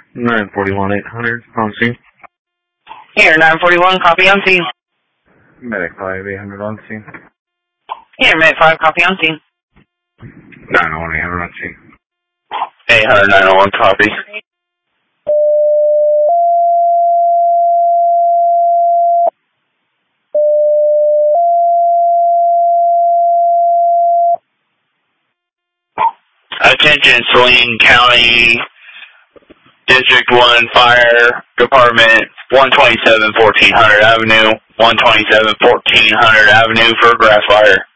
941 800 on scene. Here, 941, copy on scene. Medic 5 800 on scene. Here, Med 5, copy on scene. 901 800 on scene. 800 901, copy. Attention, Saline County District 1 Fire Department, 127 1400 Avenue, 127 1400 Avenue for grass fire.